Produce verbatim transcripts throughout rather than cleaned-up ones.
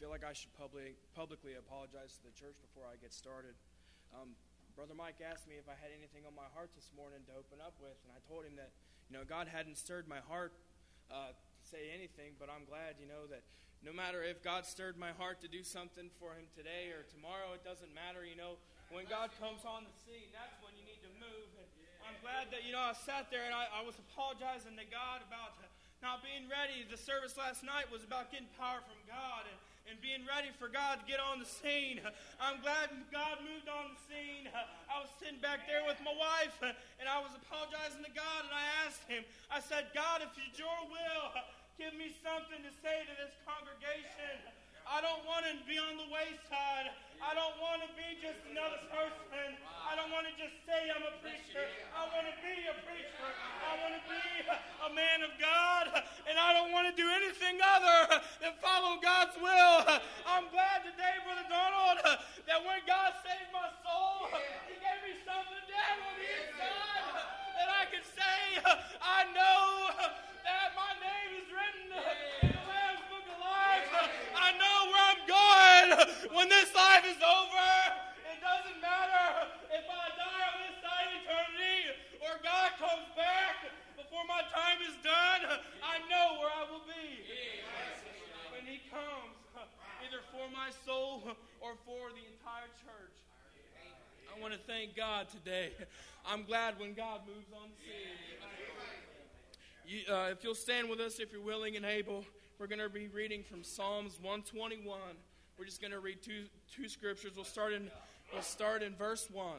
feel like I should public, publicly apologize to the church before I get started. Um, Brother Mike asked me if I had anything on my heart this morning to open up with, and I told him that, you know, God hadn't stirred my heart uh, to say anything, but I'm glad, you know, that no matter if God stirred my heart to do something for him today or tomorrow, it doesn't matter, you know. When God comes on the scene, that's when you need to move. And I'm glad that, you know, I sat there and I, I was apologizing to God about not being ready. The service last night was about getting power from God and, and being ready for God to get on the scene. I'm glad God moved on the scene. I was sitting back there with my wife and I was apologizing to God, and I asked him, I said, God, if it's your will, give me something to say to this congregation. I don't want to be on the wayside. I don't want to be just another person. I don't want to just say I'm a preacher. I want to be a preacher. I want to be a man of God. And I don't want to do anything other than follow God's will. I'm glad today, Brother Donald, that when God saved my soul, he gave me something down on the inside that I could say, I know that my name is written in the Lamb's Book of Life. I know where I'm going when this life is over. It doesn't matter if I die on this side of eternity or God comes back before my time is done. I know where I will be when he comes, either for my soul or for the entire church. I want to thank God today. I'm glad when God moves on the scene. You, uh, if you'll stand with us, if you're willing and able, we're going to be reading from Psalms one twenty-one. We're just going to read two two scriptures. We'll start in we'll start in verse one.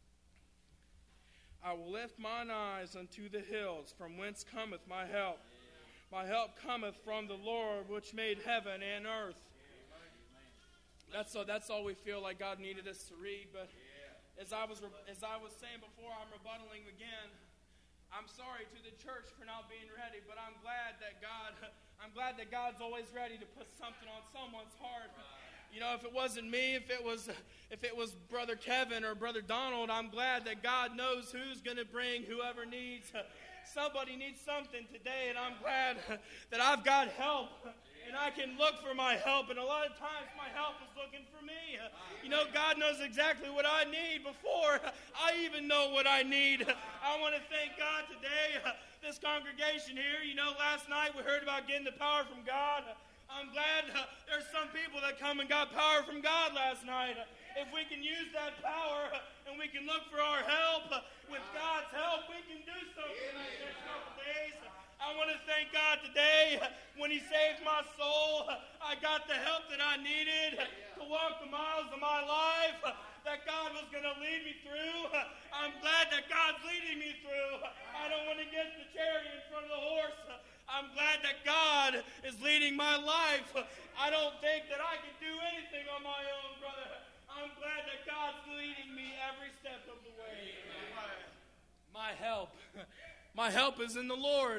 I will lift mine eyes unto the hills, from whence cometh my help. My help cometh from the Lord, which made heaven and earth. That's all, that's all we feel like God needed us to read. But as I was as I was saying before, I'm rebuttaling again. I'm sorry to the church for not being ready, but I'm glad that God, I'm glad that God's always ready to put something on someone's heart. You know, if it wasn't me, if it was, if it was Brother Kevin or Brother Donald, I'm glad that God knows who's going to bring whoever needs. Somebody needs something today, and I'm glad that I've got help. And I can look for my help, and a lot of times my help is looking for me. You know, God knows exactly what I need before I even know what I need. I want to thank God today, this congregation here. You know, last night we heard about getting the power from God. I'm glad there's some people that come and got power from God last night. If we can use that power and we can look for our help, with God's help, we can do something in these next couple days. I want to thank God today. When he saved my soul, I got the help that I needed to walk the miles of my life that God was going to lead me through. I'm glad that God's leading me through. I don't want to get the chariot in front of the horse. I'm glad that God is leading my life. I don't think that I can do anything on my own, brother. I'm glad that God's leading me every step of the way. My help. My help is in the Lord.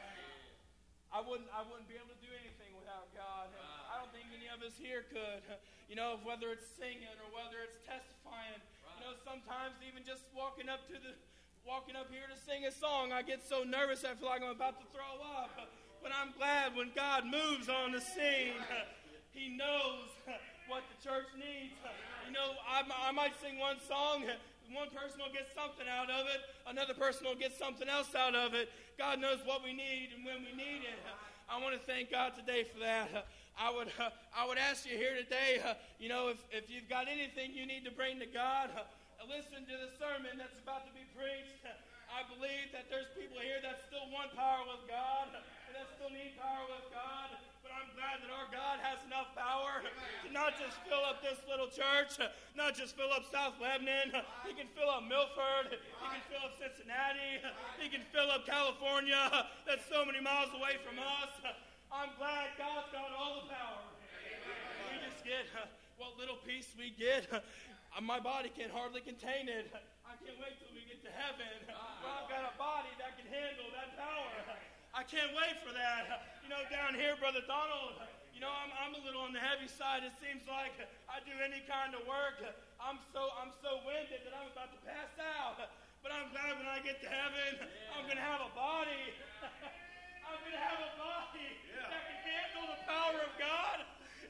I wouldn't I wouldn't be able to do anything without God. I don't think any of us here could. You know, whether it's singing or whether it's testifying. You know, sometimes even just walking up to the walking up here to sing a song, I get so nervous I feel like I'm about to throw up. But I'm glad when God moves on the scene. He knows what the church needs. You know, I, I might sing one song. One person will get something out of it. Another person will get something else out of it. God knows what we need and when we need it. I want to thank God today for that. I would uh, I would ask you here today, uh, you know, if, if you've got anything you need to bring to God, uh, listen to the sermon that's about to be preached. I believe that there's people here that still want power with God, and that still need power with God. But I'm glad that our God has enough power to not just fill up this little church, not just fill up South Lebanon. He can fill up Milford. He can fill up Cincinnati. He can fill up California. That's so many miles away from us. I'm glad God's got all the power. We just get what little piece we get. My body can hardly contain it. I can't wait till we get to heaven. Well, I've got a body that can handle that power. I can't wait for that. You know, down here, Brother Donald, you know, I'm I'm a little on the heavy side. It seems like I do any kind of work. I'm so I'm so winded that I'm about to pass out. But I'm glad when I get to heaven, I'm going to have a body. I'm going to have a body that can handle the power of God.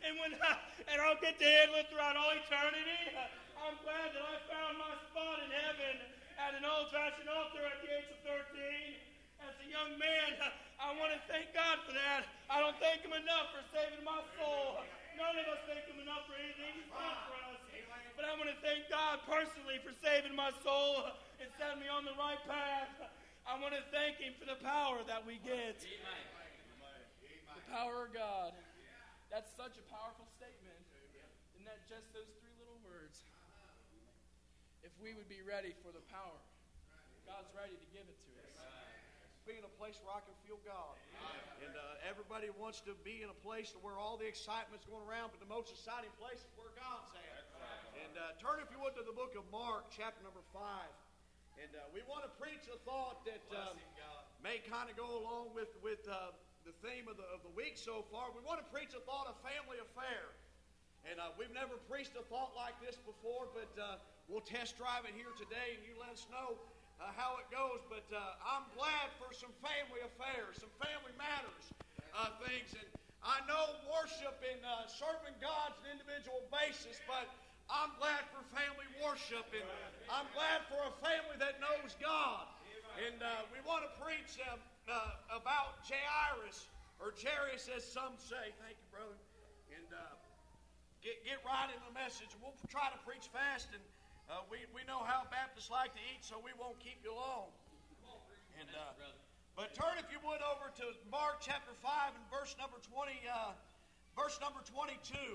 and when I, and I'll get to heaven throughout all eternity. I'm glad that I found my spot in heaven at an old-fashioned altar at the age of thirteen. As a young man, I want to thank God for that. I don't thank Him enough for saving my soul. None of us thank Him enough for anything He's done for us. But I want to thank God personally for saving my soul and setting me on the right path. I want to thank Him for the power that we get. The power of God. That's such a powerful statement. Isn't that just those three little words? If we would be ready for the power, God's ready to give it to us. Be in a place where I can feel God. And uh, everybody wants to be in a place where all the excitement's going around, but the most exciting place is where God's at. And uh, turn, if you would, to the book of Mark, chapter number five. And uh, we want to preach a thought that um, may kind of go along with, with uh, the theme of the, of the week so far. We want to preach a thought of family affair. And uh, we've never preached a thought like this before, but uh, we'll test drive it here today, and you let us know uh, how it goes. But uh, I'm glad for some family affairs, some family matters uh, things. And I know worship and uh, serving God's an individual basis, but I'm glad for family worship, and I'm glad for a family that knows God. And uh, we want to preach uh, uh, about Jairus, or Jairus as some say. Thank you, brother. And uh, get, get right in the message. We'll try to preach fast, and uh, we, we know how Baptists like to eat, so we won't keep you long. And uh, But turn, if you would, over to Mark chapter five and verse number twenty, uh, verse number twenty-two.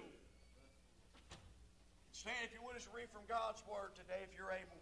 Stand, if you would, as read from God's Word today, if you're able.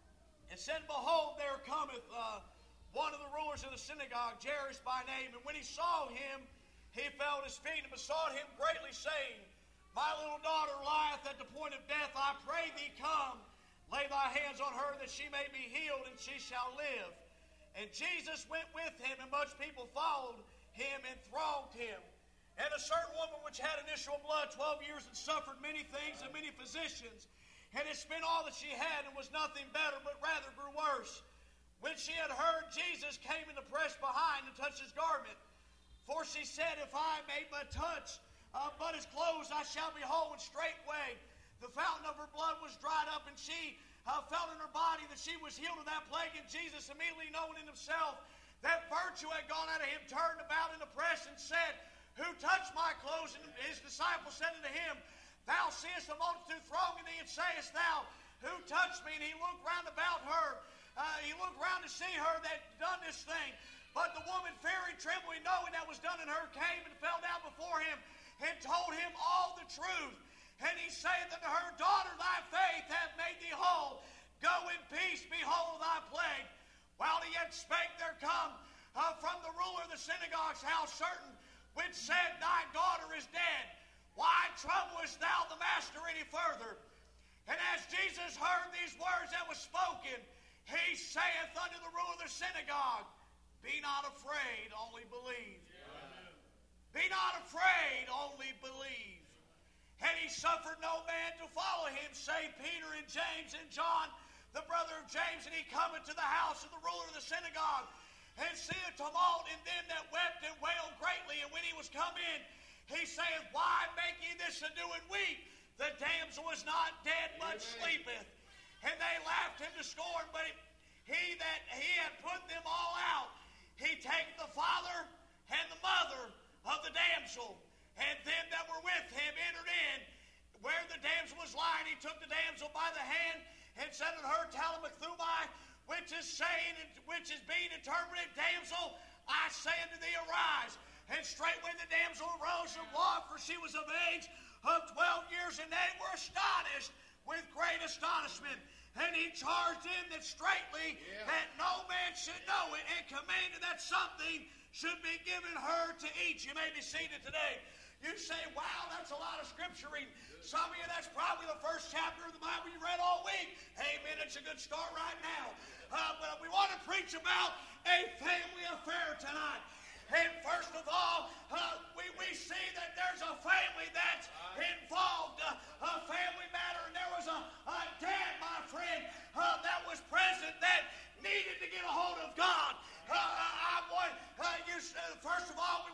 It said, Behold, there cometh uh, one of the rulers of the synagogue, Jairus by name, and when he saw him, he fell at his feet and besought him greatly, saying, My little daughter lieth at the point of death. I pray thee, come, lay thy hands on her, that she may be healed, and she shall live. And Jesus went with him, and much people followed him and thronged him. And a certain woman which had an issue of blood twelve years and suffered many things and many physicians, and had spent all that she had, and was nothing better, but rather grew worse. When she had heard, Jesus came and pressed behind and touched his garment. For she said, If I may but touch uh, but his clothes, I shall be whole. And straightway the fountain of her blood was dried up, and she uh, felt in her body that she was healed of that plague. And Jesus, immediately knowing in himself that virtue had gone out of him, turned about in the press and said, Who touched my clothes? And his disciples said unto him, Thou seest a multitude thronging thee, and sayest thou, Who touched me? And he looked round about her. Uh, he looked round to see her that done this thing. But the woman, fearing, trembling, knowing that was done in her, came and fell down before him, and told him all the truth. And he saith unto her, Daughter, thy faith hath made thee whole. Go in peace, behold thy plague. While he yet spake, there come uh, from the ruler of the synagogue's house certain which said, Thy daughter is dead. Why troublest thou the master any further? And as Jesus heard these words that was spoken, he saith unto the ruler of the synagogue, Be not afraid, only believe. Amen. Be not afraid, only believe. And he suffered no man to follow him, save Peter and James and John, the brother of James. And he cometh to the house of the ruler of the synagogue, and see a tumult in them that wept and wailed greatly. And when he was come in, he saith, Why make ye this ado and weep? The damsel is not dead, but sleepeth. And they laughed him to scorn. But he that he had put them all out, he taketh the father and the mother of the damsel, and them that were with him entered in. Where the damsel was lying, he took the damsel by the hand, and said unto her, Talimathumai, which is saying, which is being interpreted, Damsel, I say unto thee, arise. And straightway the damsel arose and walked, for she was of age of twelve years, and they were astonished with great astonishment. And he charged them that straightly yeah. that no man should know it, and commanded that something should be given her to eat. You may be seated today. You say, wow, that's a lot of scripture reading. Some of you, that's probably the first chapter of the Bible you read all week. Amen. It's a good start right now. Uh, but we want to preach about a family affair tonight. And first of all, uh, we, we see that there's a family that's involved, uh, a family matter. And there was a, a dad, my friend, uh, that was present that needed to get a hold of God. Uh, I want, uh, you, uh, first of all, we want to preach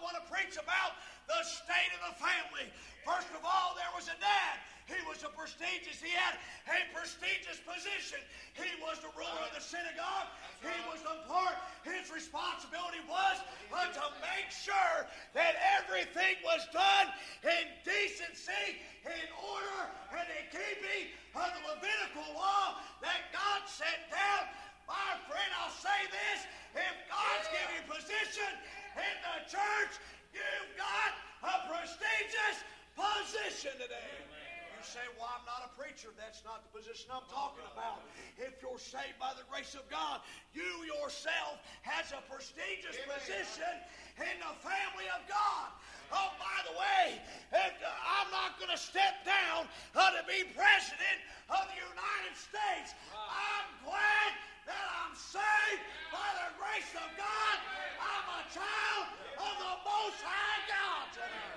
preach about the state of the family. First of all, there was a dad. He was a prestigious, he had a prestigious position. He was the ruler of the synagogue. He was the part, his responsibility was uh, to make sure that everything was done in decency, in order, and in keeping of the Levitical law that God set down. My friend, I'll say this, if God's given you position in the church, you've got a prestigious position today. Say, well, I'm not a preacher. That's not the position I'm talking about. If you're saved by the grace of God, you yourself has a prestigious Amen. Position in the family of God. Oh, by the way, if, uh, I'm not going to step down uh, to be president of the United States. I'm glad that I'm saved by the grace of God. I'm a child of the Most High God today.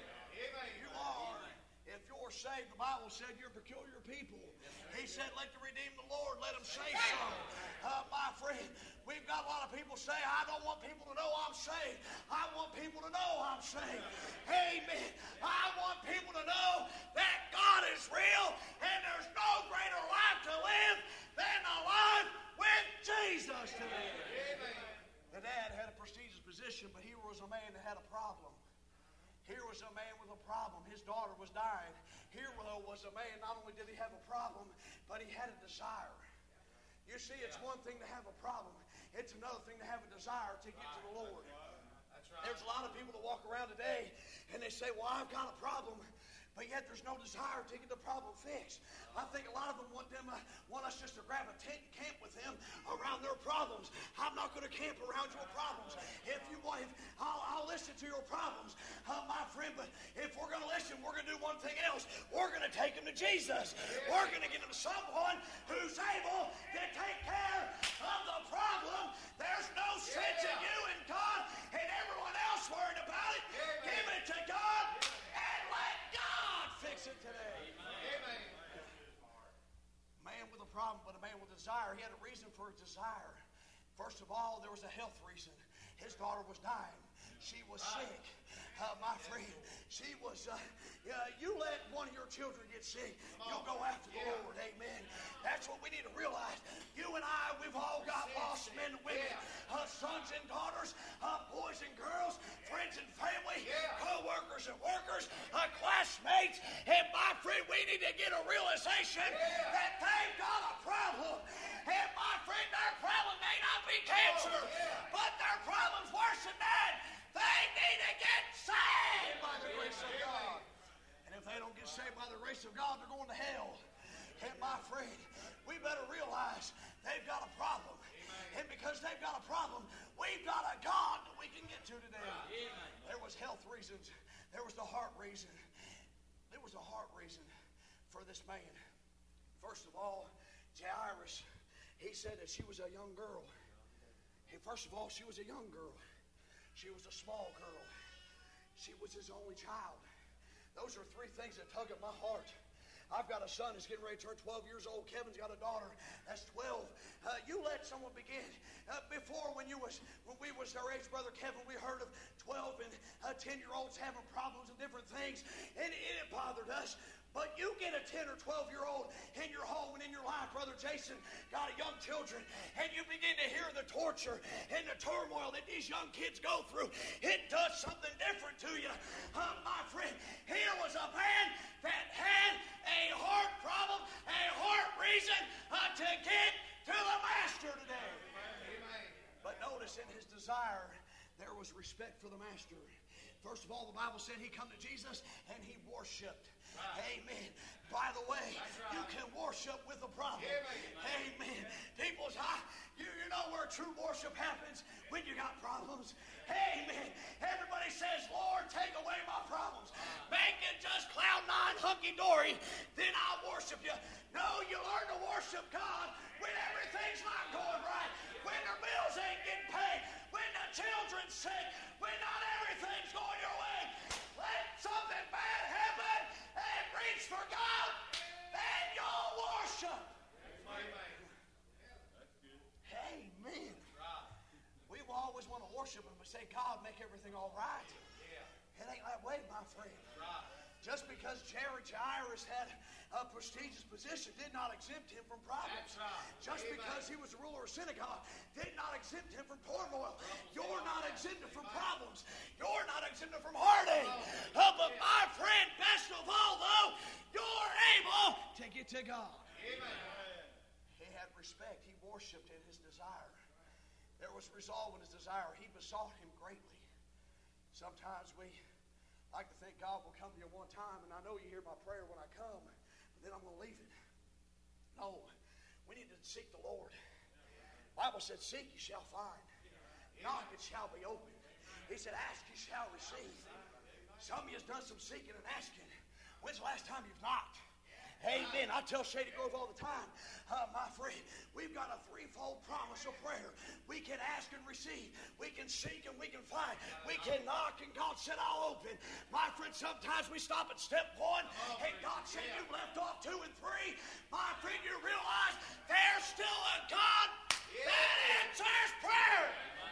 You are. If you're saved, the Bible said you're a peculiar people. He said, let the redeemed of the Lord, let them say so. Uh, my friend, we've got a lot of people say, I don't want people to know I'm saved. I want people to know I'm saved. Amen. I want people to know that God is real and there's no greater life to live than a life with Jesus today. The dad had a prestigious position, but he was a man that had a problem. Here was a man with a problem. His daughter was dying. Here, though, was a man, not only did he have a problem, but he had a desire. You see, it's one thing to have a problem. It's another thing to have a desire to get to the Lord. There's a lot of people that walk around today, and they say, well, I've got a problem, but yet there's no desire to get the problem fixed. I think a lot of them want them uh, want us just to grab a tent and camp with them around their problems. I'm not going to camp around your problems. If you want, if, I'll, I'll listen to your problems, uh, my friend, but if we're going to listen, we're going to do one thing else. We're going to take them to Jesus. We're going to get them to someone who's able to take care of the problem. There's no sense in you and God and everyone else worried about it. Give it to God and let God fix it today. Amen. Man with a problem, but a man with desire. He had a reason for his desire. First of all, there was a health reason. His daughter was dying. She was sick. Uh, my friend, she was, uh, uh, you let one of your children get sick, you'll go after the Lord. Amen. That's what we need to realize. You and I, we've all got lost men and women, uh, sons and daughters, uh, boys and girls, friends and family, co-workers and workers, uh, classmates. And my friend, we need to get a realization that they've got a problem. And my friend, their problem may not be cancer, but their problem's worse than that. They need to get saved by the grace of God. And if they don't get saved by the grace of God, they're going to hell. And my friend, we better realize they've got a problem. And because they've got a problem, we've got a God that we can get to today. There was health reasons. There was the heart reason. There was a heart reason for this man. First of all, Jairus, he said that she was a young girl. Hey, first of all, she was a young girl. She was a small girl. She was his only child. Those are three things that tug at my heart. I've got a son who's getting ready to turn twelve years old. Kevin's got a daughter that's twelve. Uh, you let someone begin. Uh, before, when you was when we was our age, Brother Kevin, we heard of twelve and uh, ten-year-olds having problems and different things, and it, it bothered us. But you get a ten or twelve-year-old in your home and in your life, Brother Jason, got a young children, and you begin to hear the torture and the turmoil that these young kids go through. It does something different to you. Uh, my friend, here was a man that had a heart problem, a heart reason uh, to get to the Master today. Amen. But notice in his desire, there was respect for the Master. First of all, the Bible said he come to Jesus and he worshiped. Right. Amen. By the way, right. You can worship with a problem. Amen. Amen. People's, I, you, you know where true worship happens? When you got problems. Amen. Everybody says, Lord, take away my problems. Make it just cloud nine, hunky-dory. Then I'll worship you. No, you learn to worship God when everything's not going right. When their bills ain't getting paid. When the children's sick. When not everything's going your way. Let something bad happen and reach for God. Then you'll worship. Amen. Amen. We will always want to worship Him and say, God, make everything all right. It ain't that way, my friend. Just because Jairus had a prestigious position did not exempt him from problems. Just because he was a ruler of synagogue did not exempt him from turmoil. You're not exempted from problems. You're not exempted from heartache. Uh, but my friend, best of all, though, you're able to get to God. He had respect. He worshipped in his desire. There was resolve in his desire. He besought him greatly. Sometimes we like to think God will come to you one time, and I know you hear my prayer when I come, but then I'm going to leave it. No, we need to seek the Lord. The Bible said, seek you shall find. Knock, it shall be opened. He said, ask, you shall receive. Some of you has done some seeking and asking. When's the last time you've knocked? Amen. I tell Shady Grove all the time, uh, my friend, we've got a threefold promise of prayer. We can ask and receive. We can seek and we can find. We can knock and God said, I'll open. My friend, sometimes we stop at step one and God said, you've left off two and three. My friend, you realize there's still a God that answers prayer.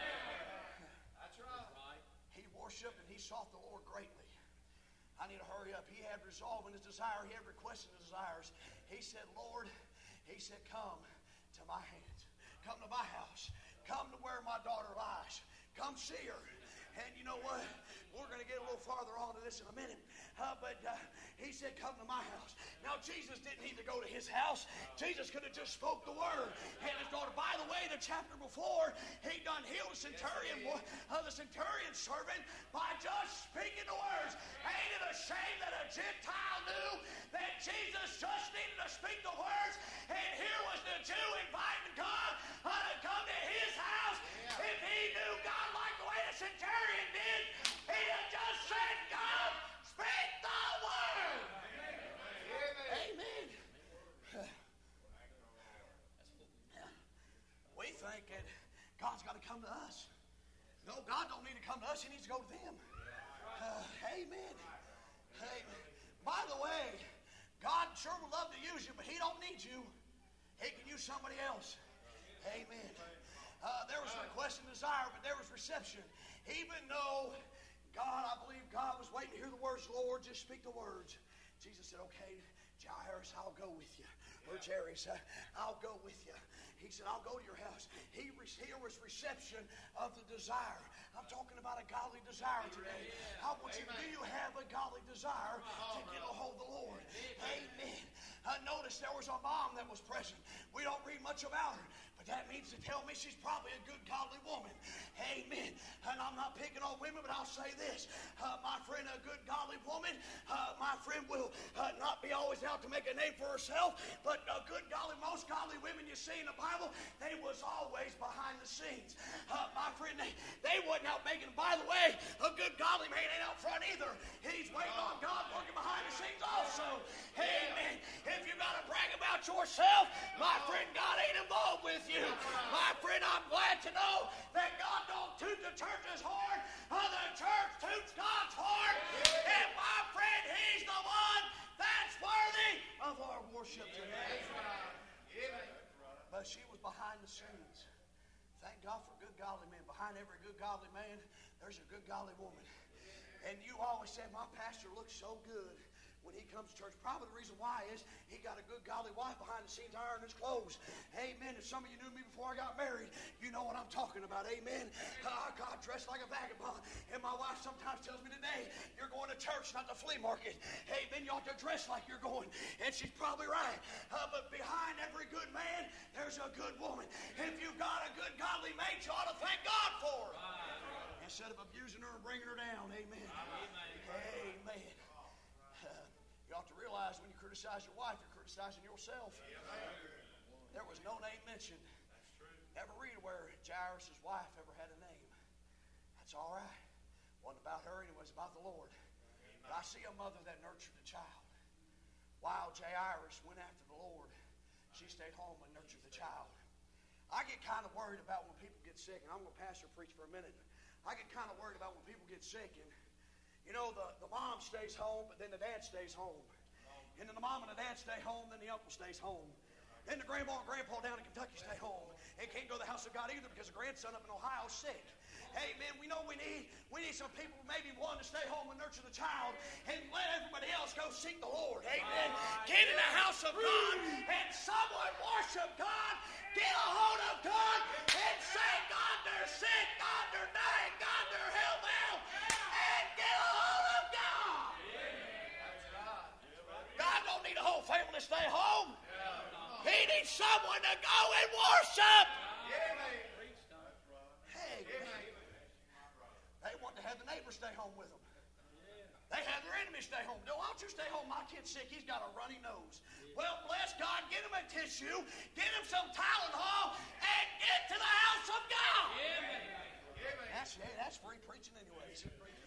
That's right. He worshiped and he sought the Lord greatly. I need to hurry up. He had resolve in his desire. He had requests in his desires. He said, Lord, he said, come to my hands. Come to my house. Come to where my daughter lies. Come see her. And you know what? We're going to get a little farther on to this in a minute. Uh, but uh, he said, come to my house. Now, Jesus didn't need to go to his house. Jesus could have just spoke the word. And his daughter, by the way, the chapter before, he done healed the centurion, uh, the centurion servant by just speaking the words. Ain't it a shame that a Gentile knew that Jesus just needed to speak the words? And here was the Jew inviting God uh, to come to his house. If he knew God like the way the centurion did, he'd have just said, God, speak the word. Amen. Amen. We think that God's got to come to us. No, God don't need to come to us. He needs to go to them. Uh, amen. Amen. By the way, God sure would love to use you, but he don't need you. He can use somebody else. Amen. Uh, there was request and desire, but there was reception. Even though God, I believe God was waiting to hear the words, Lord, just speak the words. Jesus said, okay, Jairus, I'll go with you. Or Jairus, uh, I'll go with you. He said, I'll go to your house. He re- here was reception of the desire. I'm talking about a godly desire today. I want you, do you have a godly desire to get a hold of the Lord? Amen. I noticed there was a mom that was present. We don't read much about her, but that means to tell me she's probably a good godly woman. Amen. And I'm not picking on women, but I'll say this. Uh, my friend, a good godly woman, uh, my friend will uh, not be always out to make a name for herself, but a good godly, most godly women you see in the Bible, they was always behind the scenes. Uh, my friend, they, they wasn't out making, by the way, a good godly man ain't out front either. He's waiting on God working behind the scenes also. Amen. If you got to brag about yourself, my friend, God ain't involved with you. My friend, I'm glad to know that God don't toot the church's horn. Uh, the church toots God's horn. And my friend, he's the one that's worthy of our worship today. But she was behind the scenes. Thank God for good godly men. Behind every good godly man, there's a good godly woman. And you always say, my pastor looks so good when he comes to church. Probably the reason why is he got a good godly wife behind the scenes ironing his clothes. Amen. If some of you knew me before I got married, you know what I'm talking about. Amen. Uh, I got dressed like a vagabond. And my wife sometimes tells me today, you're going to church, not the flea market. Amen. You ought to dress like you're going. And she's probably right. Uh, but behind every good man, there's a good woman. If you've got a good godly mate, you ought to thank God for her. Right. Instead of abusing her and bringing her down. Amen. Amen. Amen. You ought to realize when you criticize your wife, you're criticizing yourself. There was no name mentioned. Never read where Jairus' wife ever had a name. That's all right. It wasn't about her, it was about the Lord. But I see a mother that nurtured a child. While Jairus went after the Lord, she stayed home and nurtured the child. I get kind of worried about when people get sick, and I'm going to pastor preach for a minute. I get kind of worried about when people get sick, and you know, the, the mom stays home, but then the dad stays home. And then the mom and the dad stay home, then the uncle stays home. Then the grandma and grandpa down in Kentucky stay home and can't go to the house of God either because the grandson up in Ohio is sick. Hey, man, we know we need we need some people, maybe one to stay home and nurture the child and let everybody else go seek the Lord. Amen. Get in the house of God and someone worship God. Get a hold of God and say, God, they're sick. God, they're dying. God, they're hell bound. And get a hold of God. God don't need a whole family to stay home. He needs someone to go and worship. Hey, they want to have the neighbors stay home with them. They have their enemies stay home. No, why don't you stay home? My kid's sick. He's got a runny nose. Well, bless God. Get him a tissue. Get him some Tylenol and get to the house of God. That's, hey, that's free preaching anyways.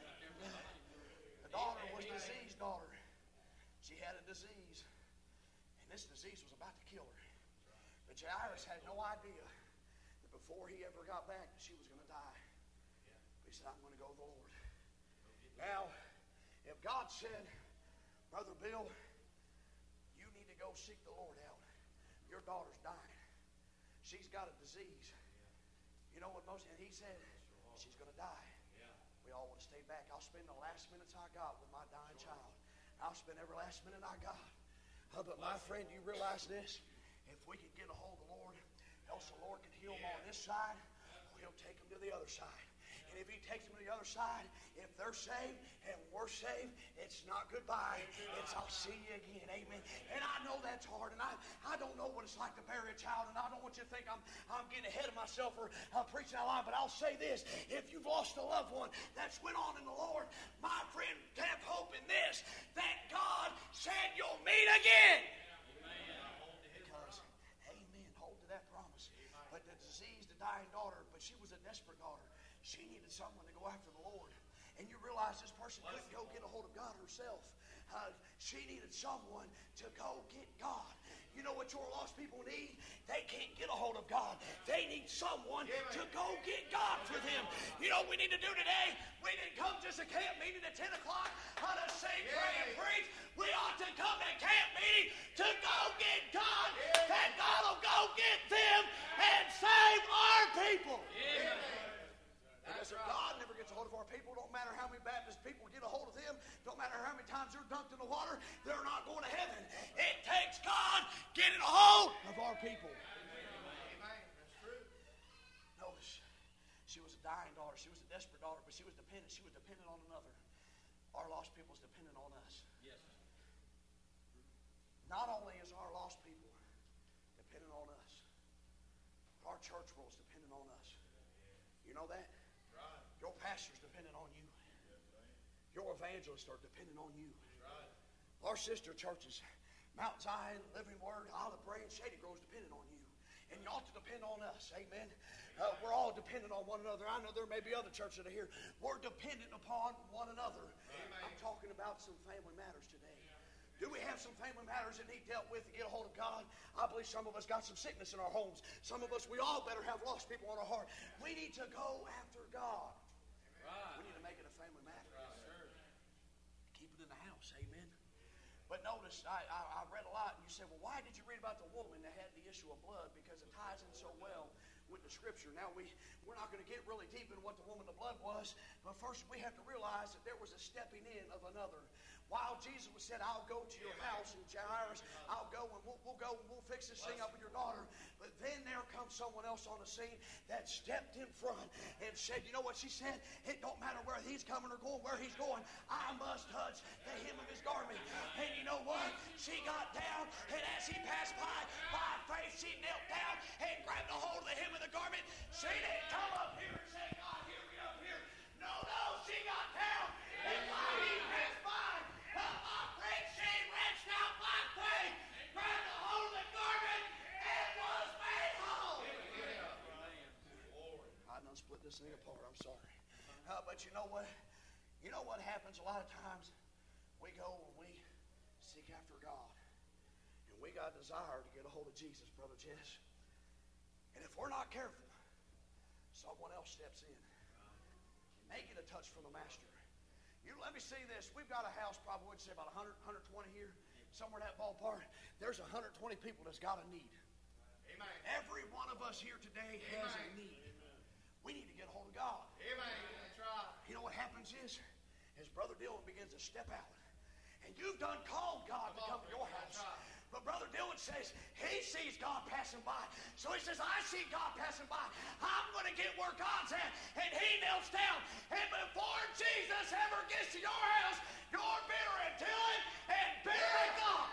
The daughter was a diseased daughter. She had a disease. And this disease was about to kill her. But Jairus had no idea that before he ever got back that she was going to die. But he said, I'm going to go to the Lord. Now, if God said, Brother Bill, you need to go seek the Lord out. Your daughter's dying. She's got a disease. You know what most, and he said, she's going to die. We all want to stay back. I'll spend the last minutes I got with my dying child. I'll spend every last minute I got. Uh, but my friend, do you realize this? If we can get a hold of the Lord, else the Lord can heal them on this side, or he'll take them to the other side. And if he takes them to the other side, if they're saved and we're saved, it's not goodbye. It's I'll see you again. Amen. And I know that's hard. And I, I don't know what it's like to bury a child. And I don't want you to think I'm, I'm getting ahead of myself or uh, preaching out loud. But I'll say this. If you've lost a loved one that's went on in the Lord, my friend, have hope in this, that God said you'll meet again. Because, amen, hold to that promise. But the disease, the dying daughter, but she was a desperate daughter. She needed someone to go after the Lord. And you realize this person couldn't go get a hold of God herself. Uh, she needed someone to go get God. You know what your lost people need? They can't get a hold of God. They need someone to go get God for them. You know what we need to do today? We didn't come just a camp meeting at ten o'clock on a sing, pray, and preach. We ought to come to camp meeting to go get God. That God will go get them and save our people. Because if God never gets a hold of our people, don't matter how many Baptist people get a hold of them, don't matter how many times they're dunked in the water, they're not going to heaven. It takes God getting a hold of our people. Amen. That's true. Notice, she was a dying daughter. She was a desperate daughter, but she was dependent. She was dependent on another. Our lost people is dependent on us. Yes. Not only is our lost people dependent on us, but our church world is dependent on us. You know that? Your pastor's dependent on you. Your evangelists are dependent on you. Our sister churches, Mount Zion, Living Word, Olive Branch, Shady Grove, is dependent on you. And you ought to depend on us. Amen. Uh, we're all dependent on one another. I know there may be other churches that are here. We're dependent upon one another. Amen. I'm talking about some family matters today. Do we have some family matters that need dealt with to get a hold of God? I believe some of us got some sickness in our homes. Some of us, we all better have lost people on our heart. We need to go after God. Right. We need to make it a family matter. Right. Keep it in the house. Amen. But notice, I, I, I read a lot, and you said, well, why did you read about the woman that had the issue of blood? Because it ties in so well with the Scripture. Now, we, we're not going to get really deep in what the woman of blood was, but first we have to realize that there was a stepping in of another. While Jesus was said, I'll go to your house, and Jairus, I'll go and we'll, we'll go and we'll fix this thing up with your daughter. But then there comes someone else on the scene that stepped in front and said, you know what she said? It don't matter where he's coming or going, where he's going. I must touch the hem of his garment. And you know what? She got down, and as he passed by, by faith, she knelt down and grabbed a hold of the hem of the garment. She didn't come up here and say, God, hear me up here. No, no, she got down. And while he passed by, my friend, she reached out by faith, grabbed a hold of the garment, and was made whole. I done split this thing apart. I'm sorry. Uh, but you know what? You know what happens a lot of times? We go and we seek after God. And we got a desire to get a hold of Jesus, Brother Jess. And if we're not careful, someone else steps in. They get a touch from the Master. You let me see this. We've got a house, probably would say about one hundred, one hundred twenty here, somewhere in that ballpark. There's one hundred twenty people that's got a need. Every one of us here today has a need. We need to get a hold of God. That's right. You know what happens is, as Brother Dylan begins to step out, and you've done called God to come to your house. But Brother Dylan says he sees God passing by. So he says, I see God passing by. I'm going to get where God's at. And he kneels down. And before Jesus ever gets to your house, you're bitter at Dylan and bitter at God.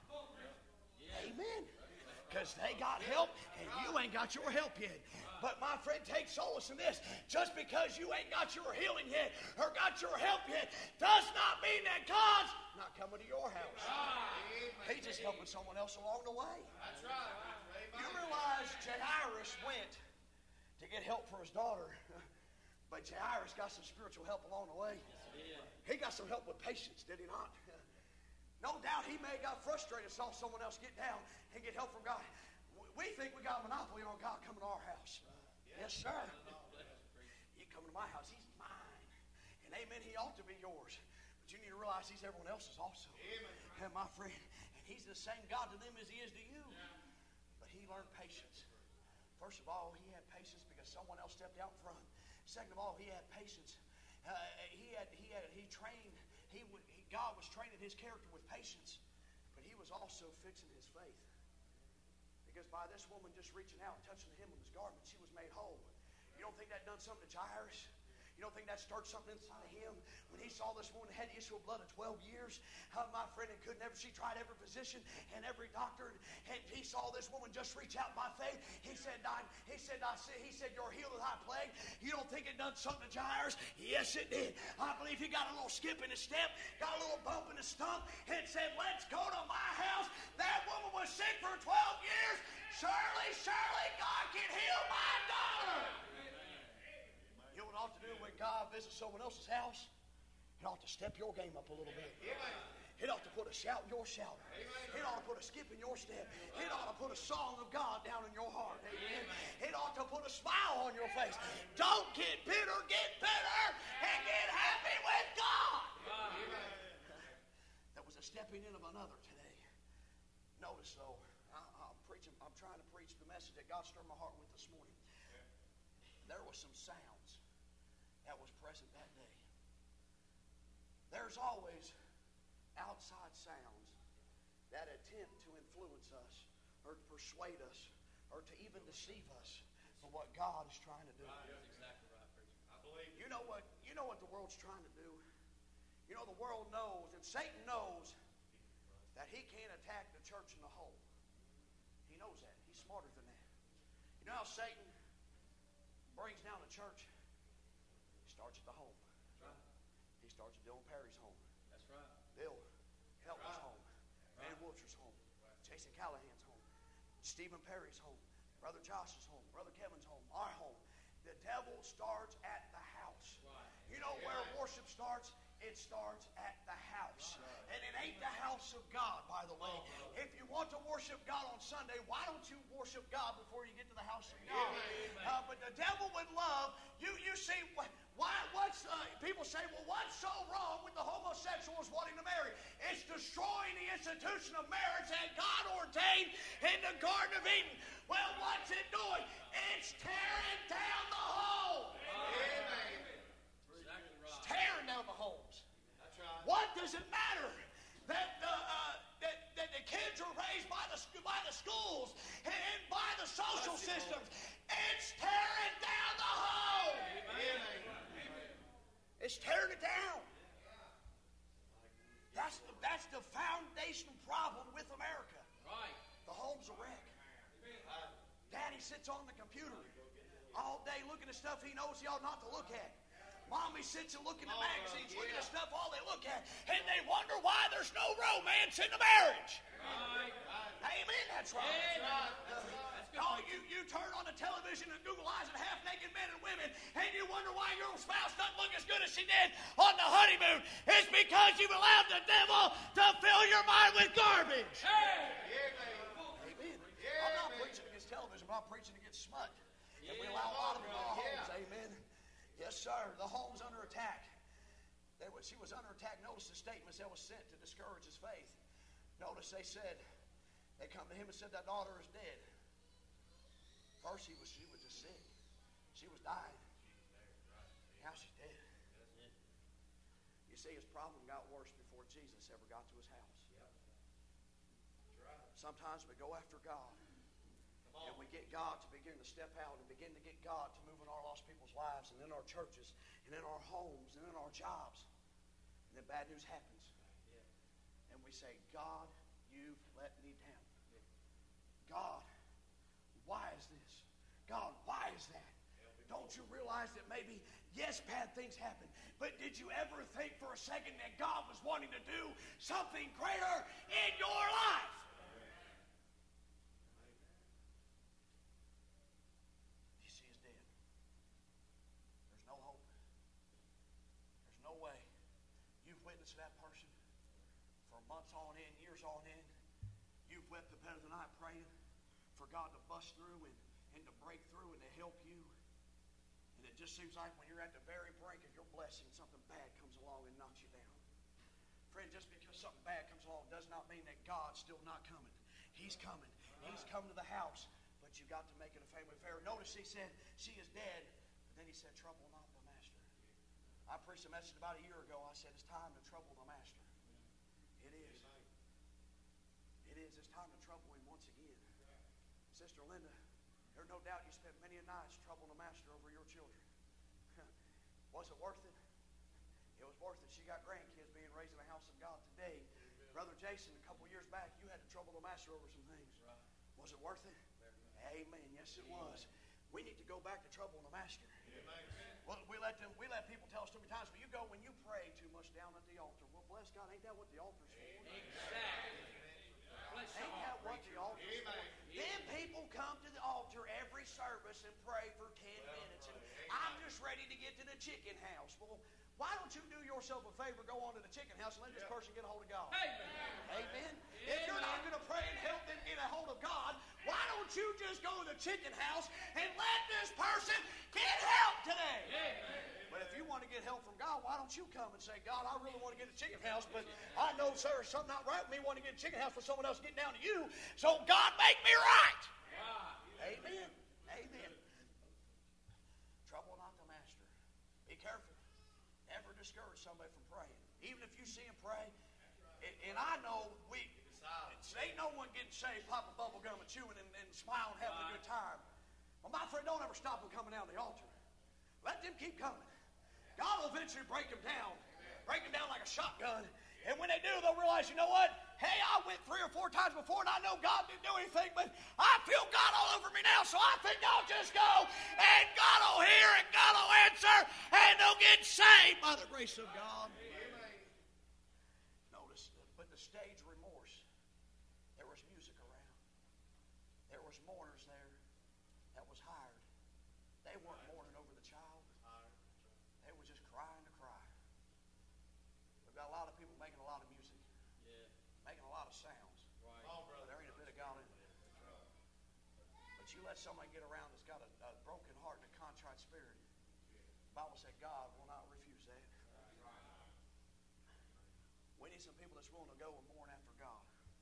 Amen. Because they got help and you ain't got your help yet. But my friend, take solace in this. Just because you ain't got your healing yet or got your help yet does not mean that God's not coming to your house. He's just helping someone else along the way. That's right. You realize Jairus went to get help for his daughter, but Jairus got some spiritual help along the way. He got some help with patience, did he not? No doubt he may have got frustrated, saw someone else get down and get help from God. We think we got a monopoly on God coming to our house. Yes, sir. You coming to my house, he's mine. And amen, he ought to be yours. But you need to realize he's everyone else's also. And my friend, and he's the same God to them as he is to you. But he learned patience. First of all, he had patience because someone else stepped out in front. Second of all, he had patience. Uh, he had he had he trained. He, would, he God was training his character with patience, but he was also fixing his faith. Because by this woman just reaching out and touching the hem of his garment, she was made whole. You don't think that done something to Jairus? You don't think that stirred something inside of him? When he saw this woman had the issue of blood of twelve years, how my friend, and could never, she tried every physician and every doctor, and he saw this woman just reach out by faith. He said, I, he said, I said, he said, you're healed of thy plague. You don't think it done something to Jairus? Yes, it did. I believe he got a little skip in his step, got a little bump in his stump, and said, let's go to my house. That woman was sick for twelve years. Surely, surely, God can heal my daughter. You know what it ought to do when God visits someone else's house? It ought to step your game up a little bit. It ought to put a shout in your shout. It ought to put a skip in your step. It ought to put a song of God down in your heart. Amen. It ought to put a smile on your face. Don't get bitter, get better, and get happy with God. That was a stepping in of another today. Notice though, I, I'm preaching. I'm trying to preach the message that God stirred my heart with this morning. There was some sounds that was present that day. There's always outside sounds that attempt to influence us or to persuade us or to even deceive us from what God is trying to do. That's exactly right, preacher. I believe you know what you know what the world's trying to do? You know the world knows, and Satan knows, that he can't attack the church in the whole. He knows that. He's smarter than that. You know how Satan brings down the church? He starts at the home. That's right. He starts at Dylan Perry's home. That's right. Bill Helton's Right. home. Right. Van Wiltshire's home. Jason Callahan's home. Stephen Perry's home. Brother Josh's home. Brother Kevin's home. Our home. The devil starts at the house. Right. You know where worship starts? It starts at the house. And it ain't the house of God, by the way. If you want to worship God on Sunday, why don't you worship God before you get to the house of God? Uh, but the devil would love, you You see, why? What's uh, people say, well, what's so wrong with the homosexuals wanting to marry? It's destroying the institution of marriage that God ordained in the Garden of Eden. Well, what's it doing? It's tearing down the home. Amen. Exactly right. It's tearing down the homes. That's right. What does it matter that the uh, that, that the kids are raised by the by the schools and by the social systems? It's tearing down the home. Amen. It's tearing it down. That's the that's the foundational problem with America. Right. The home's a wreck. Daddy sits on the computer all day looking at stuff he knows he ought not to look at. Mommy sits and looking at magazines, looking at stuff all they look at, and they wonder why there's no romance in the marriage. Right. Amen. That's right. Amen. Uh, oh, you, you turn on the television and Google eyes at half-naked men and women, and you wonder why your spouse doesn't look as good as she did on the honeymoon. It's because you've allowed the devil to fill your mind with garbage. Amen. Amen. I'm not preaching against television, but I'm preaching against smut. And we allow a lot of it in our homes. Amen. Yes, sir. The home's under attack. There was, she was under attack. Notice the statements that was sent to discourage his faith. Notice they said, they come to him and said, that daughter is dead. First, he was, she was just sick. She was dying. Now she's dead. You see, his problem got worse before Jesus ever got to his house. Sometimes we go after God, and we get God to begin to step out and begin to get God to move in our lost people's lives and in our churches and in our homes and in our jobs. And then bad news happens. And we say, God, you've let me down. God, why is this? God, why is that? Don't you realize that maybe, yes, bad things happen, but did you ever think for a second that God was wanting to do something greater in your life? You see, he's dead. There's no hope. There's no way. You've witnessed that person for months on end, years on end. You've wept the bed of the night praying for God to bust through and, and to break through and to help you. And it just seems like when you're at the very brink of your blessing, something bad comes along and knocks you down. Friend, just because something bad comes along does not mean that God's still not coming. He's coming. He's coming to the house, but you got to make it a family affair. Notice he said, she is dead, but then he said, trouble not the master. I preached a message about a year ago. I said, it's time to trouble the master. It is. It is. It's time to trouble him once again. Sister Linda, there's no doubt you spent many a nights troubling the master over your children. Was it worth it? It was worth it. She got grandkids being raised in the house of God today. Amen. Brother Jason, a couple years back, you had to trouble the master over some things. Right. Was it worth it? Amen. Amen. Yes, it Amen. was. We need to go back to troubling the master. Amen. Well, we let them. We let people tell us too many times, but you go when you pray too much down at the altar. Well, bless God, ain't that what the altar's for? Exactly. Ain't that what the altar's for? Then people come to the altar every service and pray for ten minutes. And I'm just ready to get to the chicken house. Well, why don't you do yourself a favor, go on to the chicken house and let this person get a hold of God? Amen. Amen. If you're not going to pray and help them get a hold of God, why don't you just go to the chicken house and let this person get help today? Amen. But if you want to get help from God, why don't you come and say, God, I really want to get a chicken house, but I know, sir, there's something not right with me wanting to get a chicken house for someone else getting down to you, so God, make me right. Wow. Amen. Amen. Trouble not the master. Be careful. Never discourage somebody from praying. Even if you see him pray, and, and I know we, ain't no one getting saved, popping bubble gum and chewing and, and smiling, having a good time. Well, my friend, don't ever stop them coming down the altar. Let them keep coming. God will eventually break them down. Break them down like a shotgun. And when they do, they'll realize, you know what? Hey, I went three or four times before, and I know God didn't do anything, but I feel God all over me now, so I think I'll just go, and God will hear, and God will answer, and they'll get saved by the grace of God. Amen. Notice, but the stage remorse, there was music around. There was mourners there that was hired. They weren't mourning over the child. They were just crying to cry. We've got a lot of people making a lot of music. Yeah. Making a lot of sounds. Right. Oh, but there ain't a bit of God in it. Right. But you let somebody get around that's got a, a broken heart and a contrite spirit. The Bible said God will not refuse that. Right. We need some people that's willing to go and mourn after God.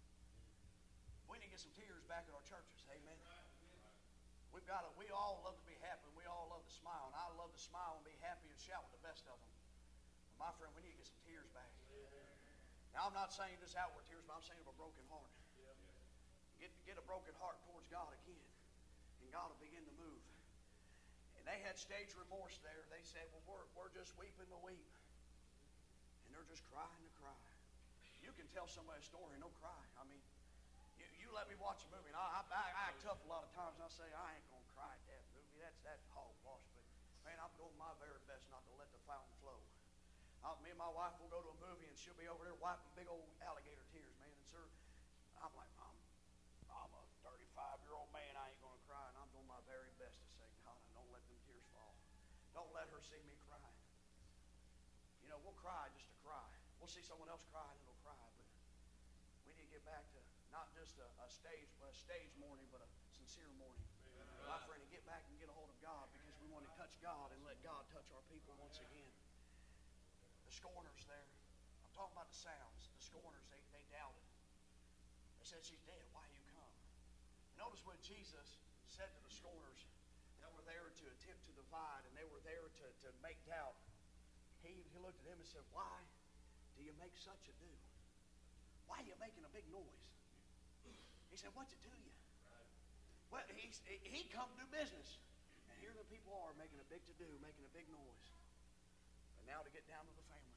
We need to get some tears back at our churches. Amen. We've got to, we all love to be happy. We all love to smile. And I love to smile and be happy and shout with the best of them. But my friend, we need to get some tears back. Now, I'm not saying just outward tears, but I'm saying of a broken heart. Get, get a broken heart towards God again. And God will begin to move. And they had stage remorse there. They said, well, we're, we're just weeping to weep. And they're just crying to cry. You can tell somebody a story and they'll cry. I mean, you, you let me watch a movie. And I, I, I act tough a lot of times. And I say, I ain't going to cry at that movie. That's, that's hogwash. But, man, I'm doing my very best not to let the fountain flow. I'll, me and my wife will go to a movie and she'll be over there wiping big old alligator tears, man. And sir, I'm like, Mom, I'm a thirty-five-year-old man. I ain't going to cry. And I'm doing my very best to say, God, don't let them tears fall. Don't let her see me crying. You know, we'll cry just to cry. We'll see someone else cry and it'll cry. But we need to get back to not just a, a stage, but a stage mourning, but a sincere mourning. Amen. My friend, to get back and get a hold of God because we want to touch God and let God touch our people once again. The scorners there, I'm talking about the sounds. The scorners, they, they doubted. They said, she's dead. Why you come? Notice when Jesus said to the scorners that were there to attempt to divide and they were there to, to make doubt, he, he looked at him and said, why do you make such a do? Why are you making a big noise? He said, what's it to you? Well, he, he come to do business. And here the people are making a big to-do, making a big noise. But now to get down to the family.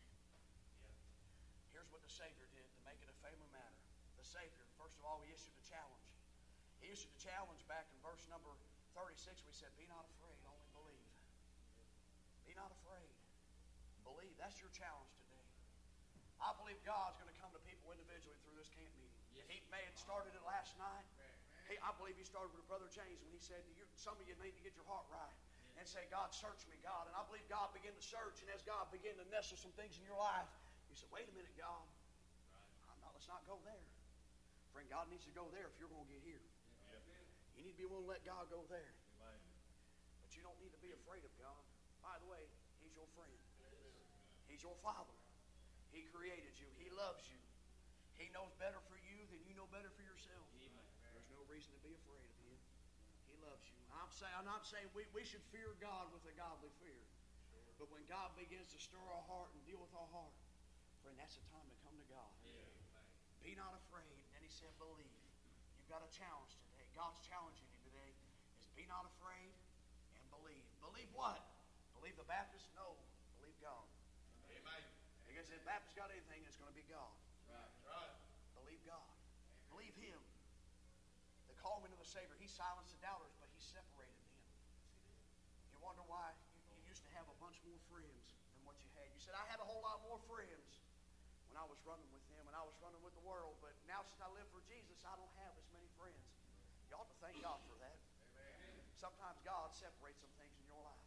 Here's what the Savior did to make it a family matter. The Savior, first of all, he issued a challenge. He issued a challenge back in verse number thirty-six. We said, be not afraid, only believe. Be not afraid. Believe. That's your challenge today. I believe God's going to come to people individually through this camp meeting. Yes. He may have started it last night. Hey, I believe he started with Brother James when he said, some of you need to get your heart right and say, God, search me, God. And I believe God began to search, and as God began to nestle some things in your life, you said, wait a minute, God. I'm not, let's not go there. Friend, God needs to go there if you're going to get here. You need to be willing to let God go there. But you don't need to be afraid of God. By the way, he's your friend. He's your Father. He created you. He loves you. He knows better for you than you know better for yourself. There's no reason to be afraid of him. He loves you. I'm, say, I'm not saying we, we should fear God with a godly fear. But when God begins to stir our heart and deal with our heart, friend, that's the time to come to God. Be not afraid. And he said, believe. You've got a challenge today. God's challenging you today is be not afraid and believe. Believe what? Believe the Baptist? No. Believe God. Amen. Because if the Baptist got anything, it's going to be God. Right. Right. Believe God. Believe him. The calling of the Savior, he silenced the doubters, but he separated them. You wonder why you, you used to have a bunch more friends than what you had. You said, I had a whole lot more friends when I was running with them, when I was running with the world, but now since I live for Jesus, I don't have as many friends. You ought to thank God for that. Amen. Sometimes God separates some things in your life.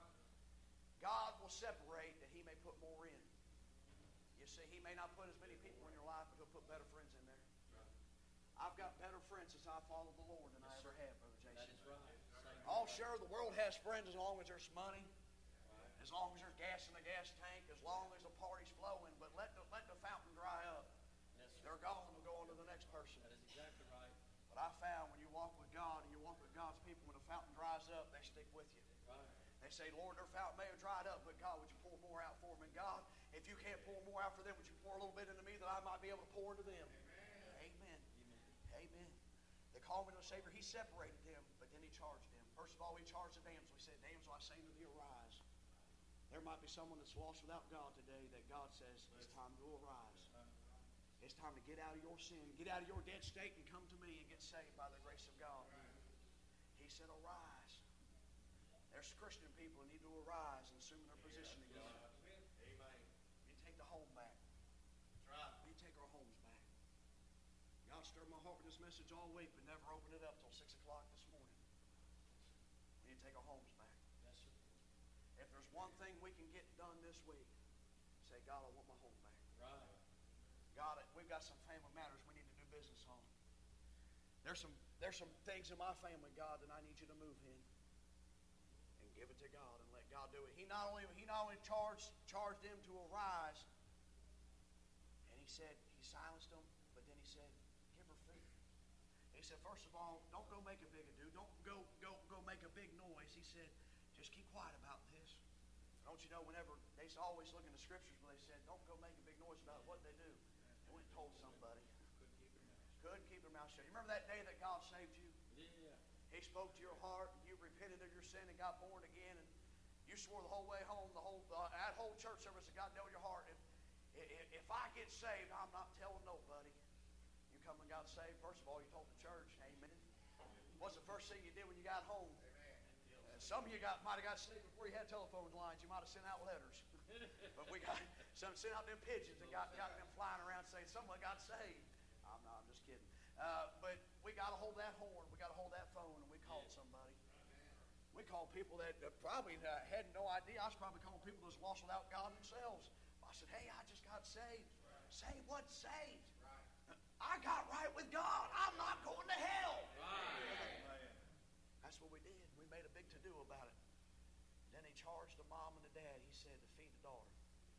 God will separate that he may put more in. You see, he may not put as many people in your life, but he'll put better friends in there. I've got better friends since I followed the Lord than I ever had, Brother Jason. That is right. Oh, sure, the world has friends as long as there's money, as long as there's gas in the gas tank, as long as the party's flowing, but let the, let the fountain dry up. Yes, they're gone, they'll go on to the next person. That is exactly right. But I found when you walk with God and you walk with God's people, when the fountain dries up, they stick with you. Right. They say, Lord, their fountain may have dried up, but God, would you pour more out for them? And God, if you can't pour more out for them, would you pour a little bit into me that I might be able to pour into them? Amen. Amen. Amen. Amen. The calling of the Savior, he separated them, but then he charged them. First of all, he charged the damsel. He said, damsel, I say unto thee, arise. There might be someone that's lost without God today that God says, it's time to arise. It's time to get out of your sin, get out of your dead state and come to me and get saved by the grace of God. He said, arise. There's Christian people who need to arise and assume their position in God. Amen. You take the home back. That's right. You take our homes back. God stirred my heart with this message all week, but never opened it up till six o'clock this morning. We need to take our homes back. Yes, sir. If there's one thing we can get done this week, say, God, I want my home back. Right. God, we've got some family matters we need to do business on. There's some there's some things in my family, God, that I need you to move in. And give it to God and let God do it. He not only he not only charged charged them to arise, and he said, he silenced them, but then he said, give her food. He said, first of all, don't go make a big ado. Don't go go go make a big noise. He said, just keep quiet about this. Don't you know, whenever they always look in the scriptures where they said, don't go make a big noise about what they do. They went and told somebody. Couldn't keep their mouth shut. You remember that day that God saved you? Yeah. He spoke to your heart, and you repented of your sin and got born again, and you swore the whole way home, the whole uh, that whole church service that God dealt with your heart. If, if, if I get saved, I'm not telling nobody. You come and got saved. First of all, you told the church, amen. What's the first thing you did when you got home? Uh, some of you got might have got saved before you had telephone lines. You might have sent out letters. But we got some sent out them pigeons and got, got them flying around saying someone got saved. I'm not, I'm just kidding. Uh, but we got to hold that horn. We got to hold that phone, and we called somebody. We called people that uh, probably uh, had no idea. I was probably calling people that's lost without God themselves. I said, hey, I just got saved. Right. Saved what? Saved. Right. I got right with God. I'm not going to hell. Right. That's what we did. We made a big to-do about it. Then he charged the mom and the dad. He said to feed the daughter.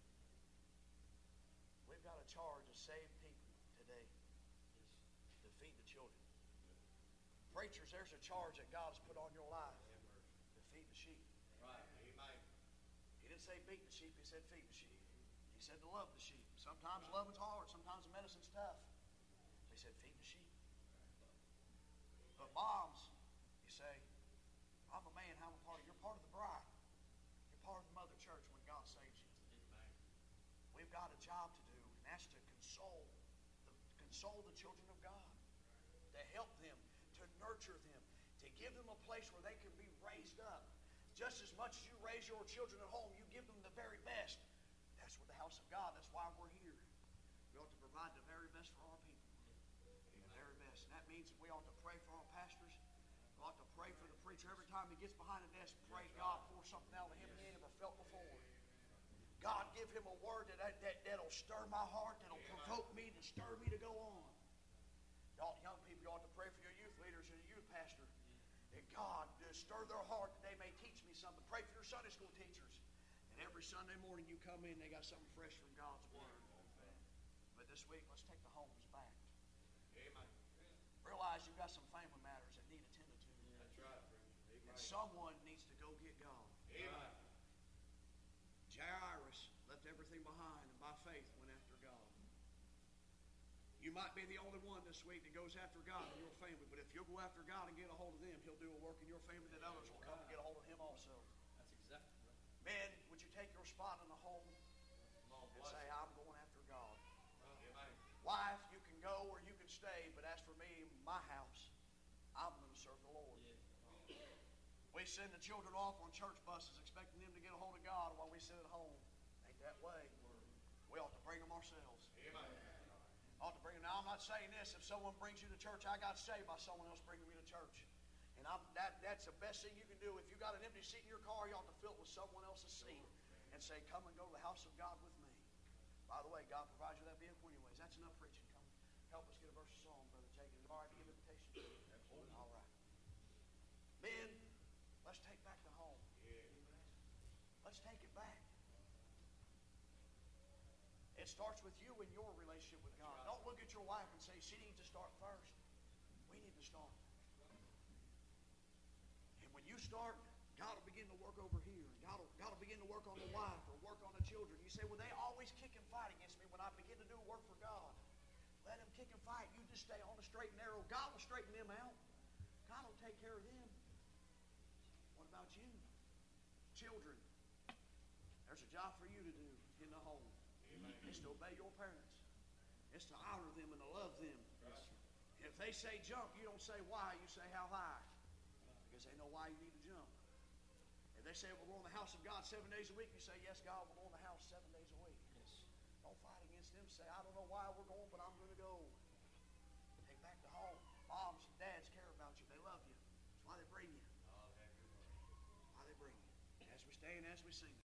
We've got a charge of saved people today to feed the children. Preachers, there's a charge that God has put on your life to feed the sheep. Right. Amen. He didn't say beat the sheep, he said feed the sheep. He said to love the sheep. Sometimes loving's hard, sometimes the medicine's tough. So he said feed the sheep. But moms, you say, I'm a man, how am I part of you? You're part of the bride. You're part of the mother church when God saves you. Amen. We've got a job to do, and that's to console the, console the children of God, to help them, to nurture them, to give them a place where they can be raised up. Just as much as you raise your children at home, you give them the very best. That's what the house of God, that's why we're here. We ought to provide the very best for our people. The very best. And that means that we ought to pray for our pastors. We ought to pray for the preacher. Every time he gets behind a desk, pray God pour something out of him he ain't ever felt before. God, give him a word that, that, that'll stir my heart, that'll provoke me, to stir me to go on. Y'all, young people, you ought to pray for your youth leaders and your youth pastor. That God uh, stir their heart that they may teach me something. Pray for your Sunday school teachers. And every Sunday morning you come in, they got something fresh from God's Word. But this week, let's take the homes back. Amen. Realize you've got some family matters that need attended to. That's right, preacher. And Amen. someone needs to go get God. Amen. Jairus left everything behind and by faith went after God. You might be the only one this week that goes after God in your family, but if you'll go after God and get a hold of them, He'll do a work in your family that others will come and get a hold of Him also. That's exactly right. Men, would you take your spot in the home Come on, and bless say, you. I'm going after God? Amen. Wife, you can go or you can stay, but as for me, my house, I'm going to serve the Lord. We send the children off on church buses expecting them to get a hold of God while we sit at home. Ain't that way. We ought to bring them ourselves. Amen. Ought to bring them. Now, I'm not saying this. If someone brings you to church, I got saved by someone else bringing me to church. And I'm, that, that's the best thing you can do. If you got an empty seat in your car, you ought to fill it with someone else's seat and say, come and go to the house of God with me. By the way, God provides you that vehicle anyways. That's enough preaching. Come help us get a verse of song, Brother Jacob. All right to give invitation? Absolutely. All right. Men, let's take back the home. Let's take it back. It starts with you and your relationship with God. Don't look at your wife and say, she needs to start first. We need to start. And when you start, God will begin to work over here. God will, God will begin to work on the wife or work on the children. You say, well, they always kick and fight against me when I begin to do work for God. Let them kick and fight. You just stay on the straight and narrow. God will straighten them out. God will take care of them. What about you? Children, there's a job for you to do in the home. Amen. It's to obey your parents. It's to honor them and to love them. Right. If they say jump, you don't say why, you say how high. Because they know why you need to jump. If they say we'll go in the house of God seven days a week, you say, yes, God, we'll go in the house seven days a week. Yes. Don't fight against them. Say, I don't know why we're going, but I'm going to go. Take back the home. Moms and dads care about you. They love you. That's why they bring you. That's why they bring you. As we stay and as we sing.